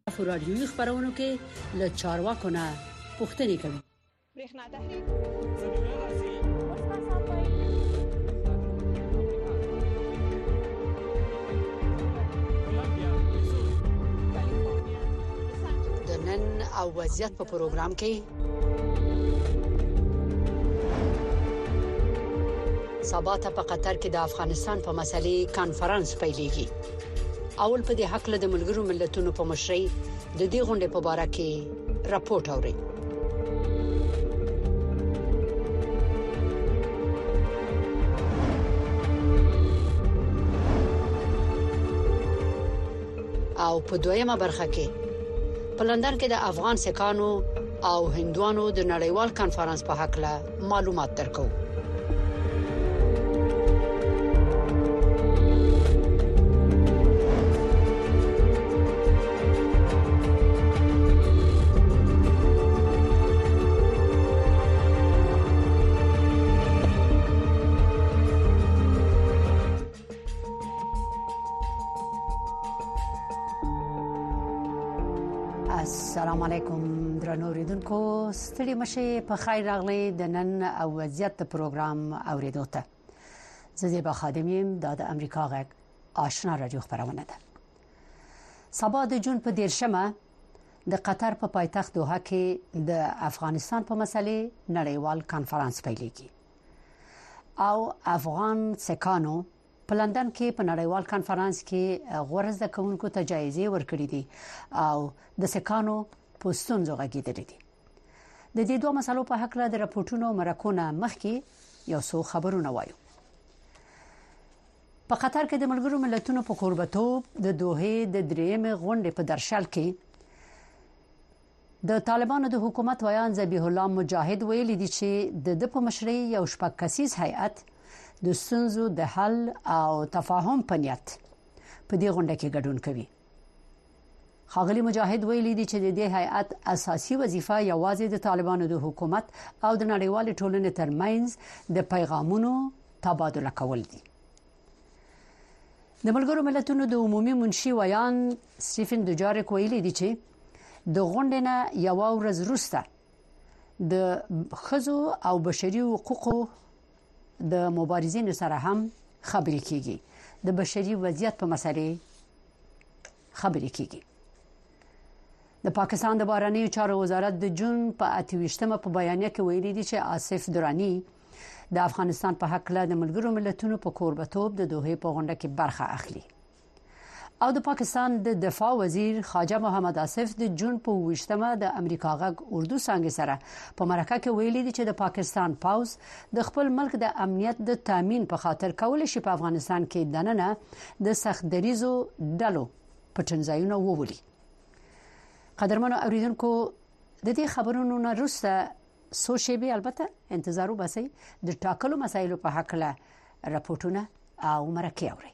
رادیوي خبرونو کې له چارواکو نه پوښتنې کوي. برېښنا تحریک د نن او وضعیت په پروګرام کې سبا ته په قطر کې د افغانستان په مسلې کانفرنس پیلېږي. اول په دې حق له د ملګرو ملتونو په مشرۍ د دې غونډې په اړه کې راپورټ اوري. او په دویمه برخه کې په لندن کې د افغان سکانو او هندوانو د نړیوال کانفرنس په حق له معلومات درکو. السلام علیکم درنو اوریدونکو، ستړي مشه په خیر راغلی د نن او وضعیت پروګرام اوریدو ته. زه به خادمیم د امریکا غږ آشنا رادیو خبرونه ده. سبا د جون په 10مه د قطر په پایتخت دوحه کې د افغانستان په مسلې نړیوال کانفرنس پیلېږي او افغان سکانو په لندن کې په نړیوال کانفرنس کې غوړ زده کوونکو ته جایزې ورکړې دي او د سکانو پوسټونو غږیدلې دي. د دې دوه مسلو په حق له راپورټونو مرکونه مخکې یو څو خبرونه وایو. په قطر کې د ملګرو ملتونو په کوربتوب د دوحې د درېمې غونډې په درشل کې د طالبانو د حکومت ویان ذبیح الله مجاهد ویلي دي چې د په مشرۍ یو شپږ کسیز هیئت د ستونزو د حل او تفاهم په نیت په دې غونډه کې ګډون کوي. ښاغلي مجاهد ویلي دي چې د دې هیئت اساسي وظیفه یوازې د طالبانو د حکومت او د نړیوال ټولنې ترمنځ د پیغامونو تبادله کول دي. د ملګرو ملتونو د عمومي منشي ویان سټیفن دوجاریک ویلي دي چې د غونډې نه یو ورځ وروسته د ښځو او بشري حقوقو د مبارزینو سره هم خبرې کیږي. د بشري وضعیت په مسلې خبرې کیږي. د پاکستان د بهرنیو چارو وزارت د جون په 28مه په بیانیه کې ویلي دي چې آصف درانی د افغانستان په حق له ملګرو ملتونو په کوربتوب د دوحې په غونډه کې برخه اخلي. او د پاکستان د دفاع وزیر خواجه محمد آصف د جون په 28مه د امریکا غږ اردو څانګې سره په مرکه کې ویلي دي چې د پاکستان پاوز د خپل ملک د امنیت د تامین په خاطر کولای شي په افغانستان کې دننه د سخت دریزو ډلو پټنځایونه وولي. قدرمنو اوریدونکو، د دې خبرونو نه وروسته سوشيبي البته انتظار وباسي د ټاکلو مسایلو په حق له راپورټونه او مرکه اوري.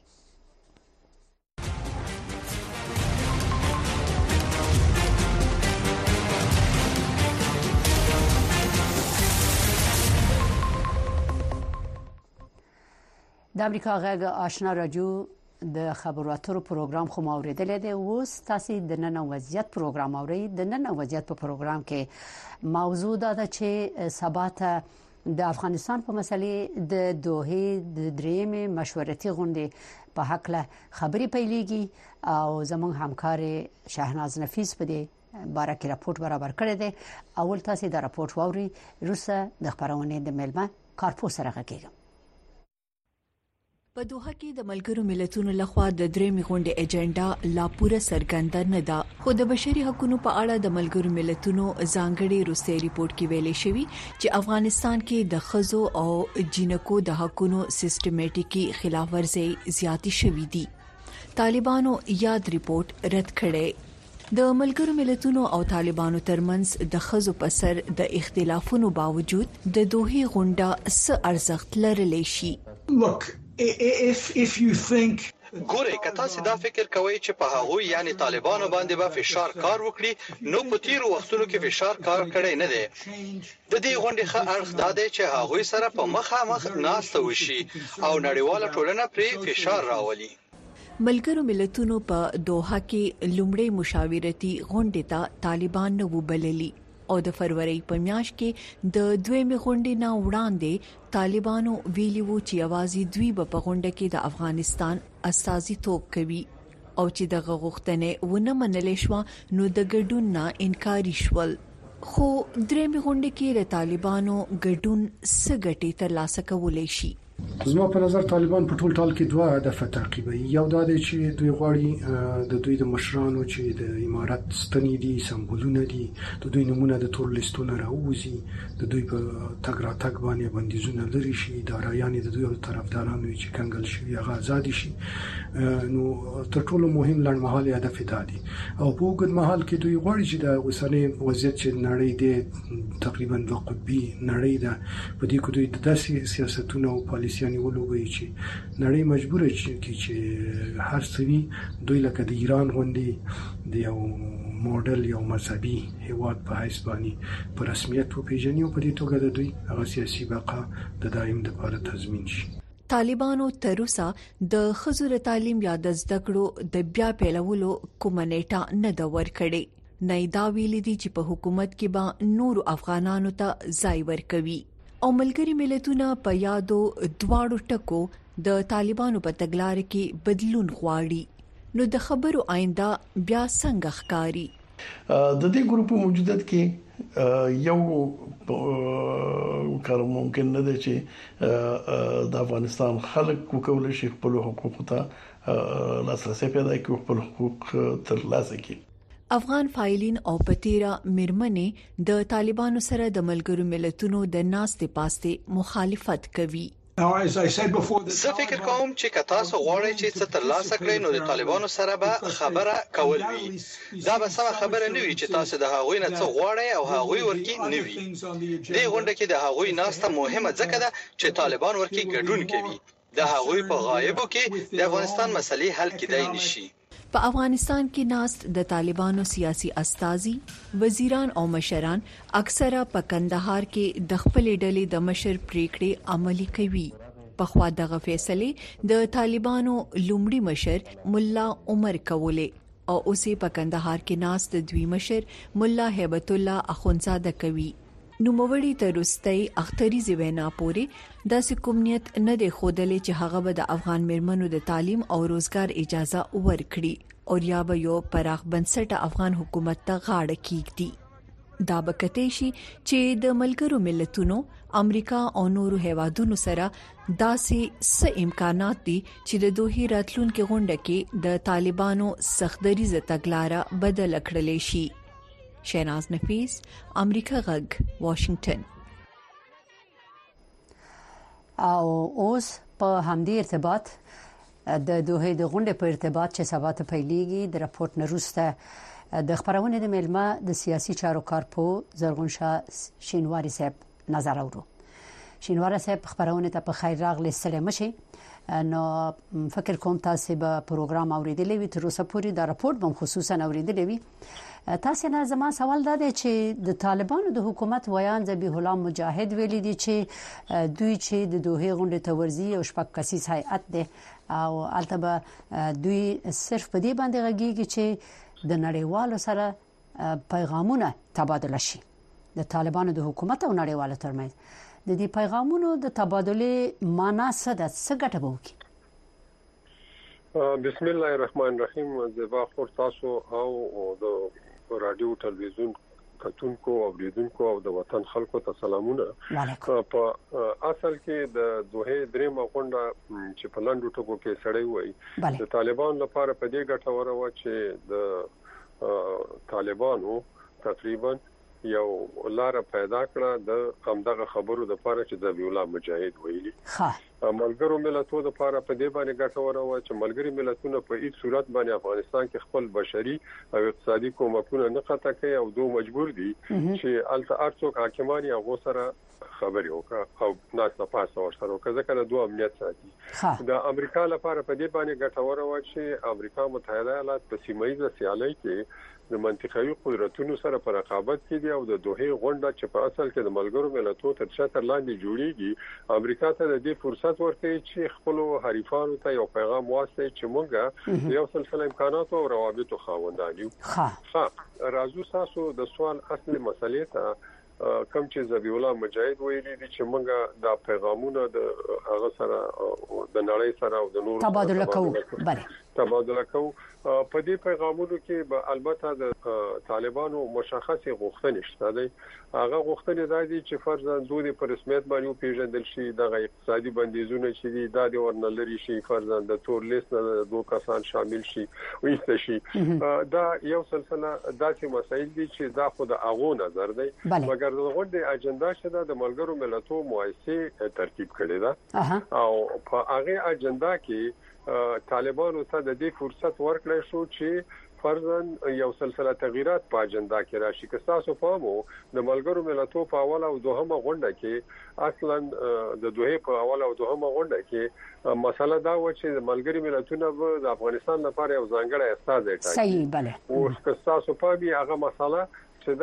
د امریکا غږ آشنا رادیو د خبرو اترو پروګرام خو موریدل دي. اوس تاسو د نن وضعیت پروګرام اورئ. د نن وضعیت په پروګرام کې موضوع ده چې سبا ته د افغانستان په مسلې د دوحې د درېمې مشورتي غونډې په حق له خبري پیلېږي او زموږ همکار شهناز نفیس په دې باره کې راپورټ برابر کړی دی. اول تاسو دا راپورټ واورئ، روسه د خبرونه د ملما کارپو سره غږیږي. په دوحه کې د ملګرو ملتونو لخوا د درېمې غونډې اجنډا لا پوره څرګنده نه ده، خو د بشري حقوقو په اړه د ملګرو ملتونو ځانګړي روسي ریپورت کې ویلي شوی چې افغانستان کې د ښځو او جنکو د حقوقو سیستماتیکي خلافورزي زیاتې شوې دي. طالبانو یاد ریپورت رد کړي. د ملګرو ملتونو او طالبانو ترمنځ د ښځو په سر د اختلافونو باوجود د دوحې غونډه څه ارزښت لرلی شي. Look, if you think ګورئ که تاسو دا فکر کوئ چې په هغوی یعنی طالبانو باندې به فشار کار وکړي، نو په تیرو وختونو کې فشار کار کړی نه دی. د دې غونډې ښه اړخ دا دی چې هغوی سره په مخامخ ناسته وشي او نړیواله ټولنه پرې فشار راولي. ملګرو ملتونو په دوحه کې لومړی مشاورتي غونډه ته طالبان نو وبللي او د فروری په میاشت کې د دویمه غونډې نه وړاندې طالبانو ویلي وو چې اوازې دوی په غونډه کې د افغانستان استازیتوب کوي او چې د غوښتنې ونه منل شو نو د ګډون نه انکار شول. خو درېمه غونډه کې د طالبانو ګډون سګټي تر لاسه کولای شي. زما په نظر طالبان په ټول ټال کې دوه هدف تعقیبوي. یو دا دی چې دوی غواړي د دوی د مشرانو چې د امارت ستنې دي سمبولونه دي د دوی نمونه د ټول لیستونو راوځي د دوی په تګ را تګ باندې بندیزونه لري شي د رایانې د دوی طرفدارانو چې کنګل شي هغه آزاد شي. نو تر ټولو مهم لړمحالي هدف دا دی او په وګړي محل کې دوی غواړي چې د اوسنۍ وضعیت چې نړۍ د تقریبا دوه قطبي نړۍ ده په دې کې دوی د داسې سیاستونو او پالیسیانو ولوي چې نړۍ مجبوره چې هر څوی دوی لکه د ایران غوندي د یو موډل یو مذهبي هیواد په حیث باندې په رسمیت وپیژني او په دې توګه د دوی هغه سیاسي بقا د دائم لپاره تضمین شي. طالبانو تر اوسه د خزر تعلیم یا د زده کړو د بیا پیلولو کومه نیټه نه دا ورکړي. نه دا ویلي دي چې په حکومت کې به نور افغانانو ته ځای ورکوي او ملګری ملتونه په یادو دواړو ټکو د طالبانو په تګلارې کې بدلون غواړي. نو د خبرو آینده بیا څنګه ښکاری؟ د دې ګروپ موجودیت کې یو کار ممکن نه دی چې د افغانستان خلک وکول شي خپل حقوق ته لاسرسي پیدا کړي خپل حقوق ترلاسه کړي. افغان فایلین او پتیرا میرمنې د طالبانو سره د ملګرو ملتونو د ناستې پاسته مخالفت کوي. زه فکر کوم چې که تاسو غواړئ چې څه ترلاسه کړئ نو د طالبانو سره به خبره کول وي. دا به سم خبره نه وي چې تاسو د هغوی نه څه غواړئ او هغوی ورکی نه وي. دې غونډه کې د هغوی ناسته مهمه ځکه ده چې طالبان ورکی ګډون کوي. د هغوی په غایبو کې د افغانستان مسلې حل کېدای نشي. په افغانستان کې ناست د طالبانو سیاسي استازي وزیران او مشران اکثره په کندهار کې د خپل ډلې د مشر پریکړې عملي کوي. په خوا دغه فیصله د طالبانو لومړي مشر مولا عمر کوله او اوسې په کندهار کې ناست د دوی مشر مولا هیبت الله اخونزاده کوي. نو موړی تر رستۍ اختریزي وینا پورې د سکومنیت نه د خودلې چې هغه به د افغان مرمنو د تعلیم او روزګار اجازه ورکړي او یا به یو پراخ بنسټه افغان حکومت ته غاړه کیږي. دا بکته شي چې د ملګرو ملتونو امریکا او نورو هیوادونو سره داسې څه امکانات دي چې د دوه راتلونکو غونډه کې د طالبانو سختدریزه تګلارې بدل کړل شي. شیناز نفیس، امریکا غږ، واشنگټن. او اوس په همدې ارتباط د دوه د غونډې په ارتباط چې سبا ته پیلېږي د راپورټ نروسته د خبرونه د ملما د سیاسي چارو کارپو زرغون شاه شینواری صاحب نظر اورو. شینواری صاحب خبرونه ته په خیر راغلی سلام شي. نو فکر کوم تاسو به پروګرام اوریدلې وي تر اوسه پورې دا راپورټ به خصوصا اوریدلې وي. تاسو نه زما سوال دا دی چې د طالبانو د حکومت ویان ذبیح الله مجاهد ویلي دي چې دوی چې د دوه غونډې تورزی او شپږ کسیز هیئت ده او البته دوی صرف په دې باندې غږیږي چې د نړیوالو سره پیغامونه تبادله شي د طالبانو د حکومت او نړیوالو ترمنځ. د دې پیغامونو د تبادله معنا څه ده؟ څه ګټه به وکړي؟ بسم الله الرحمن الرحیم. زبا خور تاسو او د رادیو ټلویزیون کتونکو او اوریدونکو او د وطن خلکو ته سلامونه. په اصل کې د دوه درېمه غونډه چې په لاندو ټکو کې سړی وای د طالبان لپاره په دې ګټوره و چې د طالبانو تقریبا یو لار پیدا کړه د همدغه خبرو د لپاره چې ذبیح الله مجاهد ویلي. ملګرو ملتونو د لپاره په دې باندې ګټوره و چې ملګری ملتونه په هیڅ صورت باندې افغانستان کې خپل بشري او اقتصادي کومکونه نه قطع کوي او دوی مجبور دي چې الته ارڅوک حاکمان یا غو سره خبرې وکړه او ناسا پاسه ورسره وکړه ځکه دوه امنیت ساتي د امریکا لپاره په دې باندې ګټور و چې امریکا متحده ایالات په سیمایي سیالۍ کې د منطقوي قدرتونو سره په رقابت کې دي او د دوه غونډه چې په اصل کې د ملګرو ملتونو تر چتر لاندې جوړیږي امریکا ته د دې فرصت ورکړي چې خپل حریفانو ته یو پیغام واستي چې موږ یو سلسله امکانات او روابط خاوندان یو. راځو تاسو د سوال اصلي مسلې ته کوم چې ذبیح الله مجاهد ویلي دي چې موږ د پیغامونو د هغه سره د نړۍ سره او د نور تبادله کوو په دې پیغامونو کې به البته د طالبانو مشخصه غوښتنې شته دي هغه غوښتنې دي چې فرضاً دوی په رسمیت باندې پیژندل شي د اقتصادي بندیزونه چې دي د ورنلري شي فرضاً د تور لیست نه دوه کسان شامل شي وایي شي دا یو سلسله داسې مسایل دي چې دا خو د اغو نظر دی مګر د غونډې اجنډا شته د ملګرو ملتونو مؤسسه ترتیب کړې ده او په هغه اجنډا کې طالبانو ته د دې فرصت ورکړی شو چې فرضاً یو سلسله تغیرات په اجنډا کې راشي که تاسو فهمو د ملګرو ملتونو په اول او دوهمه غونډه کې اصلاً د دوه په اول او دوهمه غونډه کې مسله دا و چې د ملګري ملتونو د افغانستان لپاره یو ځانګړی استازی ټاکي صحیح بله او که تاسو په هغه مسله چې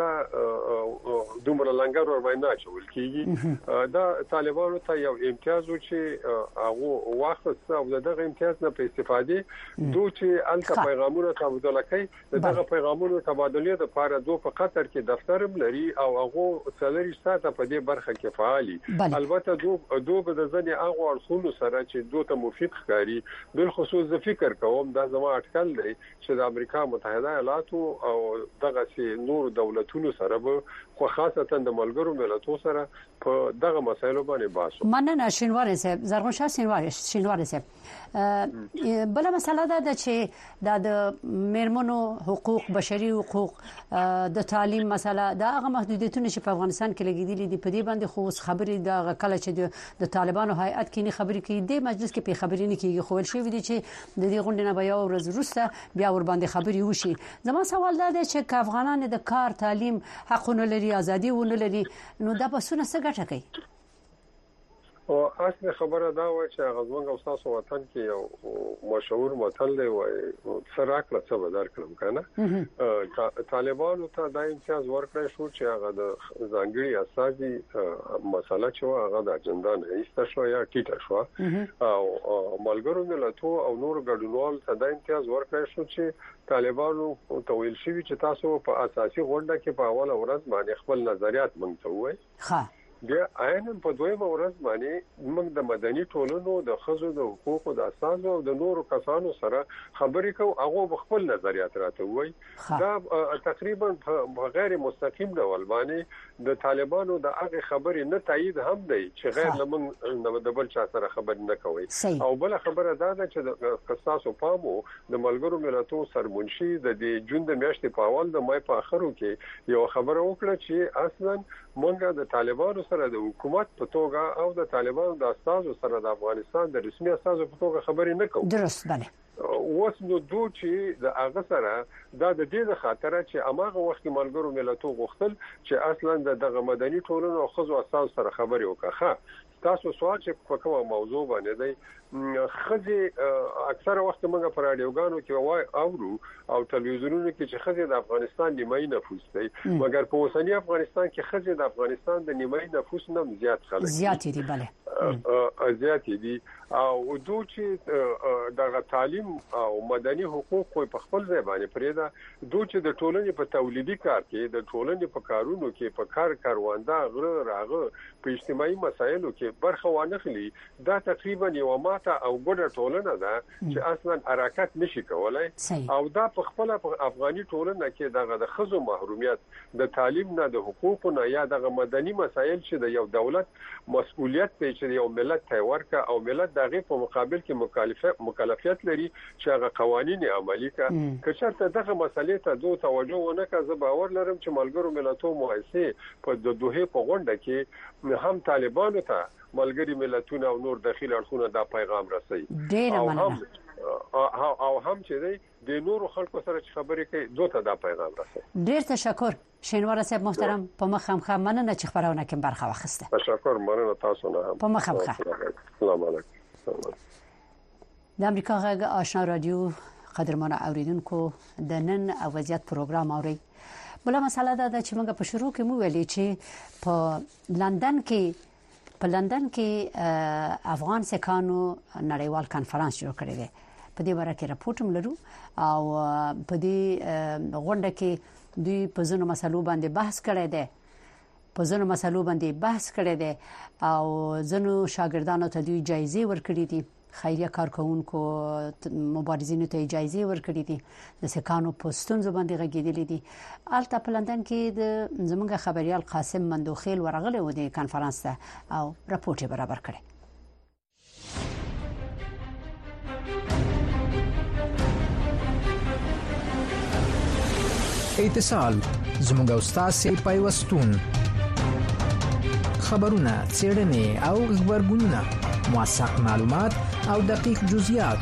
دا دومره لنګر ور باندې اچول کیږي دا طالبانو ته یو امتیاز و چې هغه وخت او دغه امتیاز نه په استفاده دوی چې الته پیغامونه تبادله کوي دغه پیغامونو تبادله د لپاره دوی په قطر کې دفتر لري او هغه څلوري ساعته په دې برخه کې فعالي البته دوی د ځنې هغه اړخونو سره چې دوی ته مفید ښکاري بل خصوص د فکر کوم دا زما اټکل دی چې د امریکا متحده ایالات او دغه سي نور دولتونو سره به خو خاصه د ملګرو ملتونو سره په دغه مسایلو باندې باسو مننه شینواری صاحب زرغون شاه شینواری صاحب بل مسله ده چې د میرمنو حقوق بشري حقوق د تعلیم مسله دا هغه محدودیتونه چې په افغانستان کې لګیدلي دي په دې باندې خو خبرې د کله چې د طالبانو هیئت کې نه خبرې کوي د مجلس کې په خبرې نه کیږي خو شوی دي چې د دې غونډې نه بیا ورځ وروسته بیا ور باندې خبرې وشي زما سوال دا دی چې افغانان د کار تعلیم حقونه لري ازادي ونه لري نو دا بسونه څه ګټه کوي او اصل خبره دا و چې غزوان او تاسو وطن کې یو مشهور متل دی وای سره کړه څه بدر کړم کنه طالبانو ته دا امتیاز ورکړی شو چې هغه د ځانګړي اساسي مسله چې هغه د اجنډا نه ایسته شو یا ټیټه شو او ملګرو ملتونو او نور ګډونوال ته دا امتیاز ورکړی شو چې طالبانو ته ویل شوی چې تاسو په اساسي غونډه کې په اوله ورځ باندې خپل نظریات مونږ ته وایي بیا عین په دویمه ورځ باندې موږ د مدني ټولنو د خزو د حقوقو د اساسو او د نورو کسانو سره خبرې کوو هغه خپل نظریات راته وایي دا تقریبا په غیر مستقیم ډول باندې د طالبانو د هغه خبرې نه تایید هم دی چې غیر لمن د بل چا سره خبرې نه کوي او بل خبره دا ده چې د قصاصو پامو د ملګرو ملتونو سرمنشي د جون د میاشتې په اول د مای په اخرو کې یو خبره وکړه چې اصلا مونږ د طالبانو سره د حکومت په توګه او د طالبانو د استازو سره د افغانستان د رسمي استازو په توګه خبرې نه کوو درست بله اوس نو دوی چې د هغه سره دا د دې خاطر چې اماغه وخت ملګرو ملتونو غوښتل چې اصلا دغه مدني ټولنو او خزو استاز سره خبرې وکړه تاسو سوال چې په کومه موضوع باندې دی خزي اکثره وخت موږ په رادیوګانو کې وای اورو او تلویزیونونو کې چې خزي د افغانستان نیمایي نفوس دی مګر په اوسنی افغانستان کې خزي د افغانستان د نیمایي نفوس نه زیات خلک زیات دي بله زیات دي او دوی چې د تعلیم او مدني حقوق په خپل ځای باندې پرېدا دوی چې د ټولنې په تولیدي کار کې د ټولنې په کارونو کې په کارواندا غره راغه په اجتماعي مسایلو کې برخه وانخلي دا تقریبا یو ماته او ګډه ټولنه ده چې اصلا حرکت نشي کولای او دا په خپل افغاني ټولنه کې د خزو محرومیت د تعلیم نه د حقوقو نه یا د مدني مسایل چې د یو دولت مسؤلیت دی چې یو ملت ته ورکا او ملت دغه په مقابل کې مکلفیت لري چې هغه قوانين عملي کړي که چېرته دغه مسلې ته دوه توجه ونه کړي زه باور لرم چې ملګرو ملتونو مؤسسه په د دوه په غونډه کې هم طالبانو ته ملګری ملتونه او نور داخلي اړخونه دا پیغام رسي او هم چې د نورو خلکو سره خبرې کوي دوته دا پیغام رسوي. ډیر تشکر شینوار صاحب محترم، په مخامخ مننه چې خبرونه کې برخه واخیسته. تشکر، مننه تاسو نه هم. په مخامخ. السلام علیکم. د امریکا غږ آشنا رادیو قدرمن اوریدونکو د نن وضعیت پروګرام اوري. بله مسله ده چې موږ په شروع کې مو ویلي چې په لندن کې افغان سکانو نړیوال کانفرنس جوړ کړی دی. په دې باره کې راپورټ هم لرو او په دې غونډه کې دوی په ځینو مسلو باندې بحث کړی دی او ځینو شاګردانو ته دوی جایزې ورکړي دي، خیریه کارکونکو مبارزینو ته جایزې ورکړي دي، د سکانو په ستونزو باندې غږیدلې دي. البته په لندن کې د زموږ خبريال قاسم مندوخیل ورغلی و د کانفرنس ته او راپورټ برابر کړی. اتصال زموږ استاد پیوستون، خبرونه، څېړنې او خبرګونونه، موثق معلومات او دقیق جزئیات،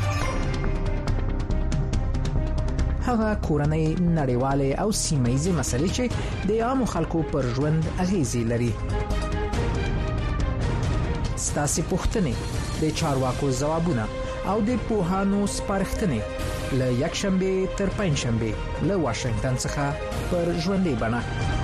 هغه کورنۍ نړیواله او سیمه‌یزه مسلې چې د عامو خلکو پر ژوند اغیز لري. ستاسو پوښتنې، د چارواکو ځوابونه او د پوهانو سپارښتنې له یکشنبه تر پنځشنبه له واشنگټن څخه پر ژوندۍ بڼه.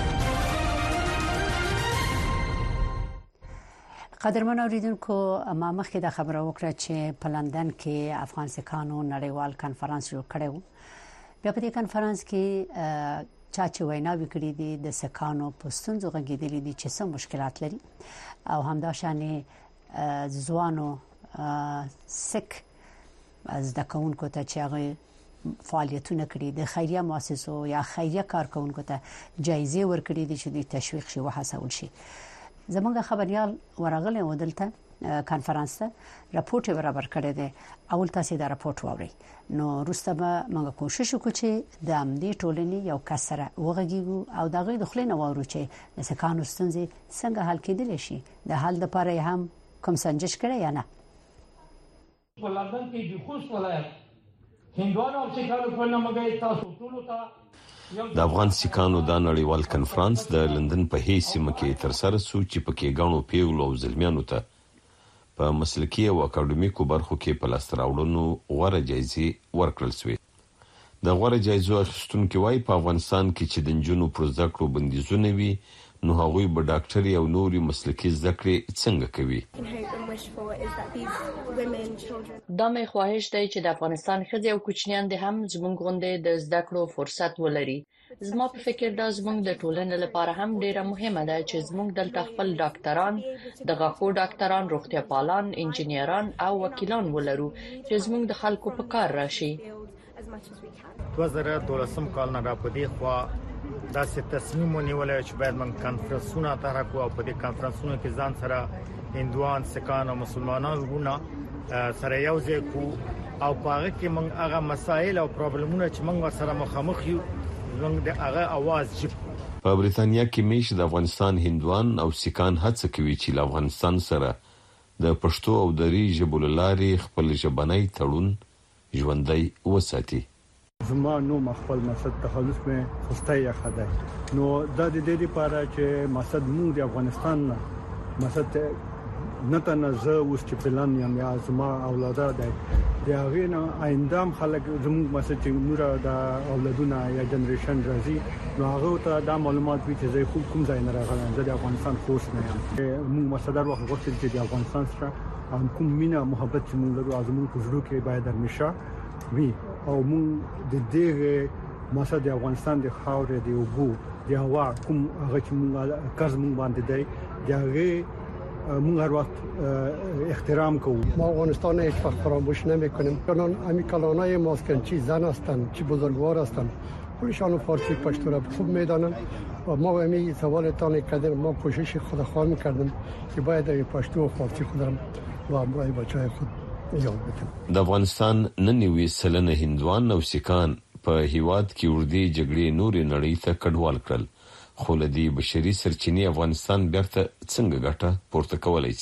قدرمن اوریدونکو، ما مخکې دا خبره وکړه چې په لندن کې افغان سکانو نړیوال کانفرنس جوړ کړی و. بیا په دې کانفرنس کې چې ویناوې کړې دي د سکانو په ستونزو غږیدلې دي چې څه مشکلات لري او همداشانې ځوانو سک زده کوونکو ته چې هغه فعالیتونه کړي د خیریه مؤسسو یا خیریه کارکونکو ته جایزې ورکړي دي چې د تشویق شي وهڅول شي. زمونږ خبريال ورغله ودلته کانفرنس ته راپورټ برابر کړی دی. اول تاسو دا راپورټ واورئ، نو وروسته به موږ کوشش وکړو چې د امنیتي ټولنې یو کسره وغږیږو او دا غي د خلینو وورو چې د سکانو ستونزې څنګه حل کېدل شي. د حل لپاره هم کوم سنجش کړی یا نه؟ په لندن کې د خوست ولایت هندوانو او سکانو په نامه تاسو ټول ته د افغان سکانو د نړیوال کانفرنس د لندن په هیڅ سیمه کې تر سره شو چې پکې غاڼو پیغلو او زلمیانو ته په مسلکي او اکاډمیکو برخو کې په لاس راوړنو غوړه جایزې ورکړل شوې. د غوړه جایزو اخیستونکو وايي په افغانستان کې چې د جنونو پر زده کړو بندیزونه وي نو هغوی به ډاکټري او نوري مسلکي زده کړې څنګه کوي. دا مې خواهش دی چې د افغانستان ښځې او کوچنیان د هم زموږ غونډې د زده کړو فرصت ولري. زما په فکر دا زموږ د ټولنې لپاره هم ډیره مهمه ده چې زموږ دلته خپل ډاکټران، د غاښو ډاکټران، روغتیا پالان، انجنیران او وکیلان ولرو چې زموږ د خلکو په کار راشي. 2012 کال نه را پدې خو دا څه تصمیم ونیول چې باید من کانفرنسونه طرح کوو او په دې کانفرنسونو کې ځان سره هندوان، سکان او مسلمانان ورونه سره یو ځای کو او په هغه کې موږ هغه مسایل او پرابلمونه چې موږ سره مخامخ یو موږ د هغه आवाज جب. په بریتانیا کې میش د افغانستان هندوان او سکان هڅه کوي چې له افغانستان سره د پښتو او دری ژبو لارې خپل ژبنی تړون ژوندۍ وساتي. زما نو مخفل مقصد تخلص مې خوسته یا خدای نو د دې لپاره چې مقصد موږ د افغانستان مقصد نه تنازه اوس چې پلان یا زما اولاده دی د هغه نه آیندام خلک زموږ مقصد چې نور د اولادونه یا جنریشن راځي نو هغه ته دا معلومات وي چې زه کوم ځای نه راغلم، زه د افغانستان خوښ نه یم. موږ مصدر وخت غوښتل چې د افغانستان سره کوم مینا محبت چې موږ لرو زموږ په ژوند کې باید همیشه وي او موږ د دې مقصد د افغانستان د خاورې د اوبو د هوا کوم هغه چې موږ قرض موږ باندې دی د هغه موږ هر وخت احترام کوو. ما افغانستان هیچ وقت فراموش نمی‌کنیم. چون امیکالانای ماست که چی زن هستند چی بزرگوار هستند خودشان فارسی پشتو را خوب میدانند و ما همین سوالتان کردیم ما کوشش خودخواه می‌کردیم که باید پشتو و فارسی خود را و برای بچه‌های خود د افغانستان ننوي سلنه هندوان او سکان په هیواد کې وردی جګړې نورې نړۍ ته کډوال کړل، خو لدی بشري سرچینې افغانستان بیرته څنګه ګټه پورته کولای شي؟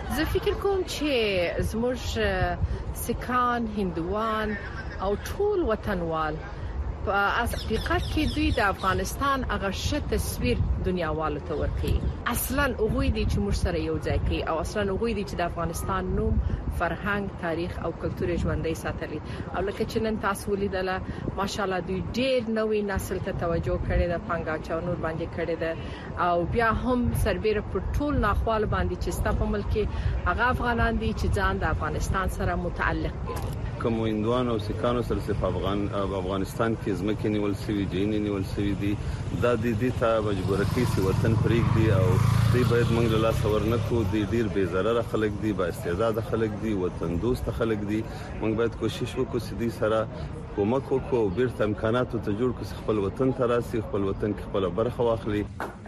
زه فکر کوم چې زموږ سکان هندوان او ټول وطنوال په حقیقت کې دوی د افغانستان هغه ښه تصویر دنیاوالو ته ورکړي. اصلا هغوی دي چې موږ سره یو ځای کوي او اصلا هغوی دي چې د افغانستان نوم، فرهنګ، تاریخ او کلتور ژوندۍ ساتلي. او لکه چې نن تاسو ولیدله ماشاالله دوی ډېر نوې نسل ته توجه کړې ده، پنګا چاونور باندې کړې ده او بیا هم سربېره پر ټول ناخوال باندې چې ستا په ملک کې هغه افغانان دي چې ځان د افغانستان سره متعلق دي. کوم هندوان او سکانو سره په افغانستان کې ځمکې نیول شوی دي، نیول شوی دي، دا د دې ته مجبور کوي چې وطن پرېږ دي او دوی باید موږ له لاس ورنکو. دي ډیر بے ضرر خلک دي، با استعداد خلک دي، وطن دوست خلک دي. موږ باید کوشش وکړو چې دوی سره کومک وکړو او بیرته امکانات ته جوړ کړو، خپل وطن ته راسي، خپل وطن کې خپل برخه واخلي.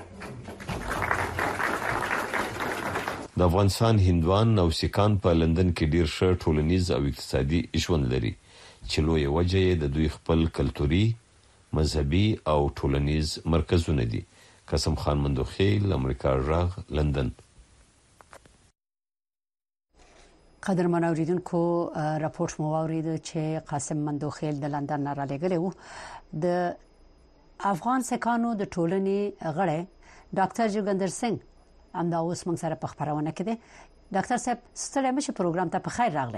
د افغانستان هندوان او سکان په لندن کې ډیر ښه ټولنیز او اقتصادي ژوند لري چې لوی وجه یې د دوی خپل کلتوري، مذهبي او ټولنیز مرکزونه دي. قاسم خان مندوخیل، امریکا غږ، لندن. قدرمن اوریدونکو، راپورټ مو واورید چې قاسم مندوخیل د لندن نه راغلی و. د افغان سکانو د ټولنې غړی ډاکټر جوګندر سنگ امدا اوس موږ سره په خبرونه کې دي. ډاکټر صاحب ستړي مشه پروګرام ته په خیر راغلی.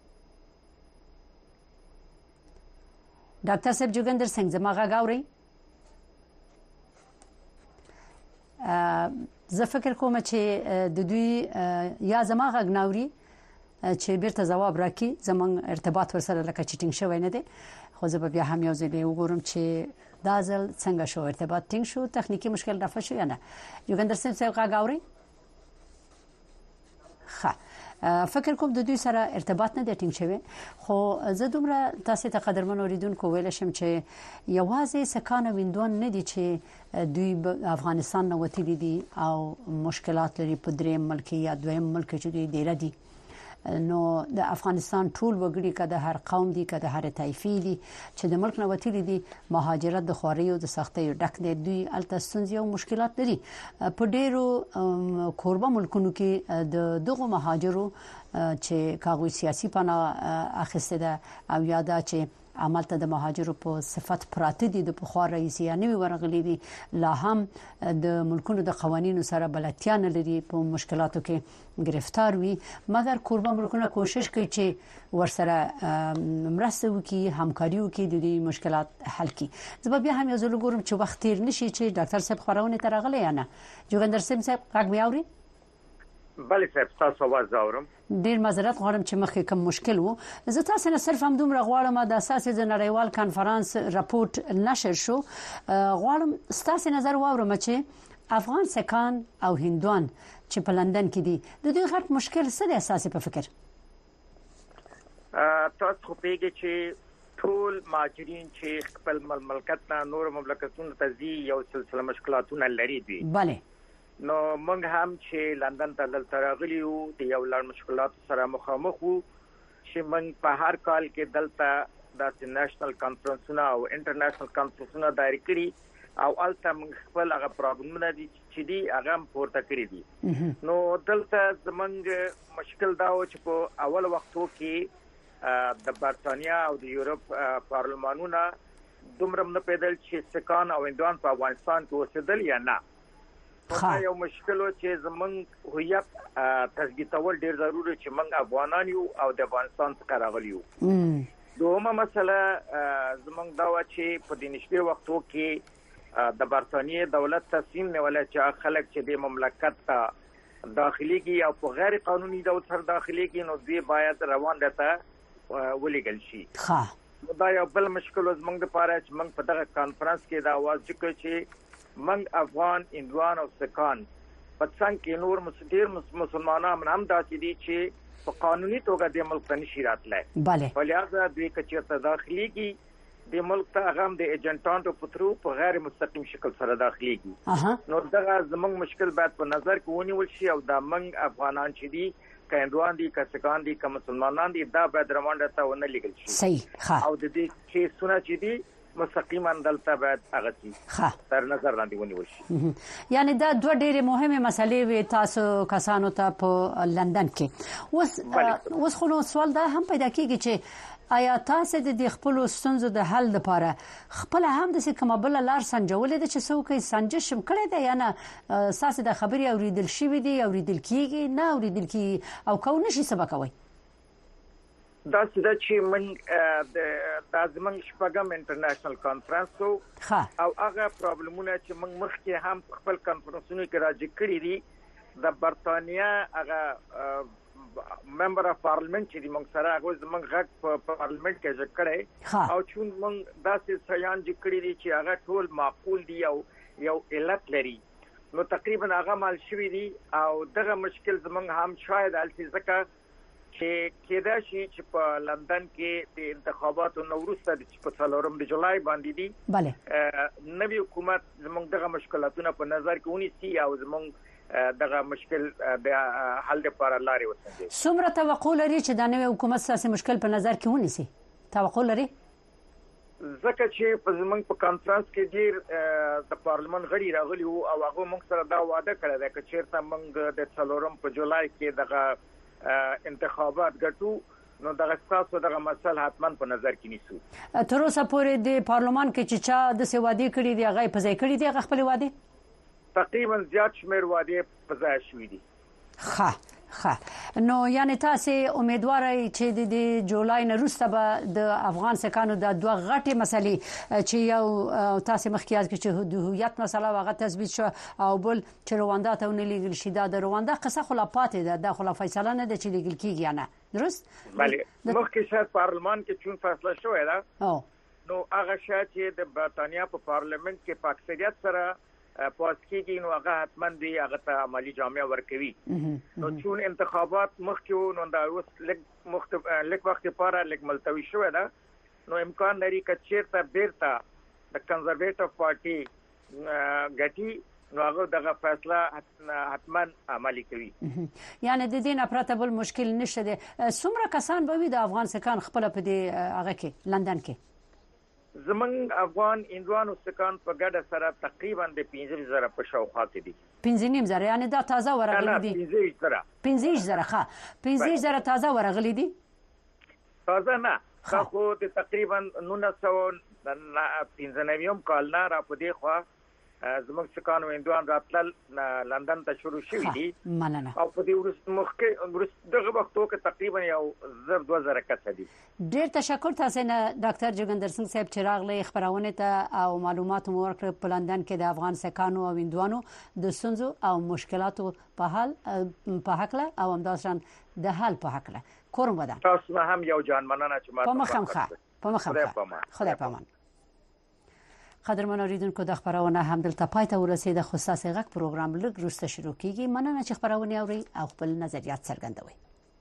ډاکټر صاحب جوګندر سنگ زما غږ اوري؟ زه فکر کوم چې د دوی یا زما غږ ناوري چې بیرته جواب راکړي. زمونږ ارتباط ورسره لکه چټینګ شوی نه دی، خو زه بیا هم یو ځل وګورم چې دا ځل څنګه شو، ارتباط ټینګ شو، تخنیکی مشکل رافع شو یا نه. جوګندر صاحب غږ اوري؟ ښه، فکر کوم د دوی سره ارتباط نه دی ټینګ شوی، خو زه دومره تاسو ته قدرمن اوریدونکو ویل شم چې یوازې سکان ویندون نه دي چې دوی افغانستان نه وتلي دي او مشکلات لري په دریم ملک یا دویم ملک چې دوی ډیر دي. نو د افغانستان ټول وګړي کده هر قوم دي، کده هر طایفي دي چې د ملک نه وتلي دي، مهاجرت د خواريو د سختۍ ډک دي. دوی الته ستونزې او مشکلات لري. په ډیرو کوربه ملکونو کې د دغه مهاجرو چې کاغوي سیاسي پناه اخیسته ده او یاده چې عملته د مهاجرو په صفت پراته دي، د پخوا رئیس یا نوی ورغلي دي، لا هم د ملکونو د قوانینو سره بلدتیا نه لري، په مشکلاتو کې گرفتار وي. مګر کوربه ملکونه کوشش کوي چې ورسره مرسته وکړي، همکاري وکړي، د دې مشکلات حل کړي. زه بیا هم یو ځل وګورم چې وخت تیر نشي چې ډاکټر صاحب خبرونه ترغلې یا نه. جوګندر صاحب غږ مې اوري؟ بله صاحب، تاسو आवाज اورم. ډیر معذرت غواړم چې مخکې کوم مشکل وو. زه تاسو نه صرف هم دومره غواړم د اساسي د نړیوال کانفرنس راپورټ نشر شو. غواړم تاسو نظر واورم چې افغان سکان او هندوان چې په لندن کې دي، د دوی غټ مشکل څه دی اساسي په فکر؟ تاسو خو پیږئ چې ټول مهاجرین چې خپل مملکت نه نور مملکتونو ته ځي یو سلسله مشکلاتونه لري دي. بله. نو موږ هم چې لندن ته دلته راغلي وو د یو لړ مشکلاتو سره مخامخ وو چې موږ په هر کال کې دلته د نېشنل کانفرنسونو او انټرنیشنل کانفرنسونو دایره کړي او الته موږ خپل هغه پرابلمونه دي چې دی هغه پورته کړی دي. نو دلته زمونږ مشکل دا و چې په اول وختو کې د برتانیا او د یورپ پارلمانونه دومره نه پیدل چې سکان او هندوان په افغانستان کې اوسېدل یا نه. دا یو مشکل چې زمونږ هویت تثبیتول ډیر ضروري چې موږ افغانان یو او د افغانستان څخه راغلي یو. دومره مسله زمونږ دا و چې په دې نشته وختو کې د برتانیې دولت تصمیم نیول چې خلک چې د مملکت ته داخليږي او په غیر قانوني ډول سره داخليږي نو دوی باید روان دته ولېګل شي. دا یو بل مشکل زمونږ لپاره چې موږ په دغه کانفرنس کې دا आवाज وکړو چې منګ افغان هندوان او سکان په څنګه کې نور مستدیر مسلمانان هم داسې دي چې په قانوني توګه د ملک ته نشي راتلای. بله. ولهدا دوی کچې داخليږي د ملک ته هغه د ایجنټانو په ترو په غیر مستقیم شکل سره داخليږي. نو دغه زمونږ مشکل باید په نظر کې ونیول شي او دا منګ افغانان چې دي که هندوان دي که سکان دي که مسلمانان دي دا باید روان ته ونه لګل شي. صحیح. او د دې چې سونه چې دي مستقیما دلته باید هغه شي تر نظر لاندې ونیول شي. یعنی دا دوه ډېرې مهمه مسلې وي تاسو کسانو ته په لندن کې. اوس خو سوال دا هم پیدا کیږي چې آیا تاسو د خپل ستونزو د حل لپاره خپل هم د کومه بل لار سنجولې د چې څوک سنجش کړي دی یا نه اساس د خبري اوریدل شوی دی اوریدل کیږي نه اوریدل کی او کو نشي سبق کوي. دا چې من د ازمن شپږم انټرنیشنل کانفرنس او هغه پرابلمونه چې من مخکې هم خپل کانفرنسونو کې راځي کړی دي د برتانیا هغه ممبر اف پارلیمنت چې موږ سره هغه زموږ غږ په پارلیمنت کې ځکه کړی او چې موږ داسې سیان چې کړی دي چې هغه ټول معقول دي او یو علت لري نو تقریبا هغه مال شوی دي او دغه مشکل زموږ هم شاید الته ځکه چې کېدا شي چې په لندن کې د انتخاباتو نوروسته د په 4 جولای باندې دي نوی حکومت زموږ دغه مشکلاتونه په نظر کې ونیسي او زموږ دغه مشکل د حل لپاره لارې وسنجي. څومره توقع لري چې د نوې حکومت ساسي مشکل په نظر کې ونیسي؟ توقع لري؟ ځکه چې په زمونږ په کانفرنس کې ډیر د پارلمان غړي راغلي وو او هغه موږ سره دا وعده کړی دی چې چیرته موږ د 4 په جولای کې دغه انتخابات ګټو نو دغه تاسو دغه مسله حتما په نظر کې نیسو. تر اوسه پورې د پارلمان کې چې چا د سوادي کړي دی هغه په ځای کړي دی هغه خپل وعده تقریبا زیات شمیر وعده په ځای شوې دي. نو یعنی تاسو امیدوار یې چې د جولای نه وروسته به د افغان سکانو د دوه غټي مسلې چې یو تاسو مخکې چې د هویت مسله واغه تثبیت شو او بل چې رواندا ته ونلېږل شي د رواندا قصه خلافات ده د خلاف فیصله نه د چې لګل کیږي نه درست؟ بله مخکې شاید پارلمان کې چون فیصله شوې ده نو هغه شاید چې د برتانیا په پارلیمنت کې په اکثریت سره پاس کېږي نو هغه حتما دی هغه ته عملی جامع ورکوي. نو چون انتخابات مخکې نو دا اوس لږ وخت لپاره لږ ملتوي شوې ده نو امکان لري چې چیرته بیرته د کنزرویټیو پارټي ګټي نو هغه دغه فیصله حتما عملی کوي. یعنی د دې نه پرته بل مشکل نشته ده. څومره کسان به وي د افغان سکان خپل په دې هغه کې لندن کې؟ زمون افغان هندوانو سکان په ګډه سره تقریبا د 15,000 په شاوخوا کې دي. 15,000 یعنی دا تازه ورغلي دي. 15,000 15,000 تازه ورغلي دي. تازه نه خو د تقریبا 1995 کال نه را په دی خو زموږ سکانو هندوان راتل لندن ته شروع شوې دي او په دې ورست دغه وختو کې تقریبا یو 2,000 کسه دي. ډېر تشکر تاسو نه ډاکټر جوګندر سنگ صاحب چې راغلي خبرونه ته او معلومات مو ورکړ په لندن کې د افغان سکانو او هندوانو د سنځو او مشکلاتو په حل په حقله او همداشان د حل په حقله کوم ودا تاسو هم یو جان مننه چې ما په مخه خدای پامان. قدرمن اوریدونکو د خبرونه هم دلته پای ته ورسیده خو ساسي غک پروګرام لږ وروسته شروع کیږي. مننه چې خبرونه اوري او خپل نظریات څرګندوي.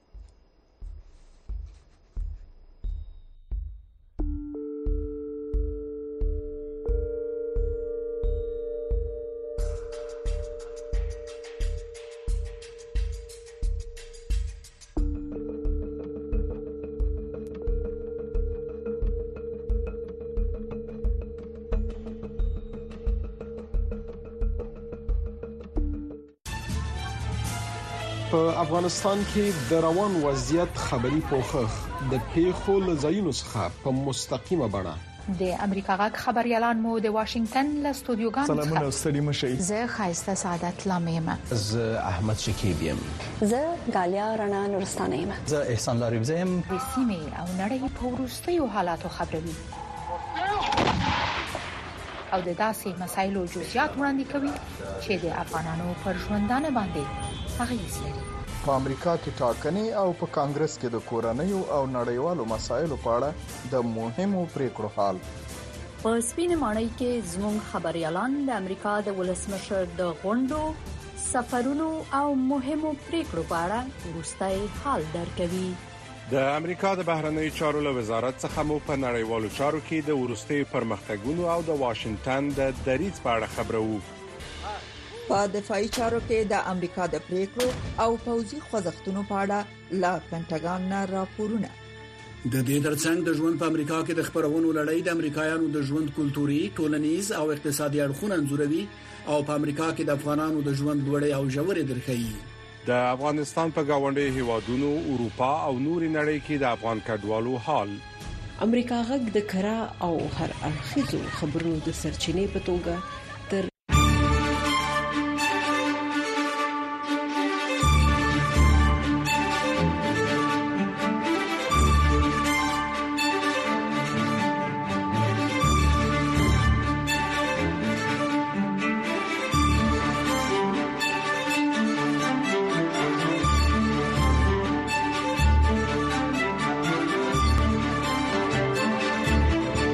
په افغانستان کې د روان وضعیت خبري پوښښ د پیښو لزاینو څخه په مستقیمه بڼه د امریکا غږ خبريالان مو د واشنگټن له استودیوګانو سلامونه ستړي مشي. زه خایسته سعادت لامیم. زه احمد شکیب یم. زه غالیا رڼا نورستانه یم. زه احسان لاریب یم. د سیمې او نړۍ په وروستیو حالاتو خبروي او د داسې مسایلو جزئیات وړاندې کوي چې د افغانانو پر ژوندانه باندې اغیز لري. په امریکا کې ټاکنې او په کانګرس کې د کورنیو او نړیوالو مسایلو په اړه د مهمو پریکړو حال. په سپینې ماڼۍ کې زموږ خبريالان د امریکا د ولسمشر د غونډو سفرونو او مهمو پریکړو په اړه وروستي حال درکوي. د امریکا د بهرنی چارو له وزارت څخه مو په نړیوالو چارو کې د ورستي پرمختګونو او د واشنگټن د دریځ په اړه خبرو. په دفاعي چارو کې د امریکا د پریکړو او پوځي خوځښتونو په اړه لا پینټاګان نه راپورونه. د دې ترڅنګ د ژوند په امریکا کې د خبرونو لړۍ د امریکایانو د ژوند کلتوري، ټولنیز او اقتصادي اړخونه انځوروي او په امریکا کې د افغانانو د ژوند لوړې او ژورې درخي. د افغانستان په گاونډي هیوادونو، اروپا او نوري نړۍ کې د افغان کډوالو حال. امریکا غږ د کرا او هر اړخیزو خبرونو د سرچینې په توګه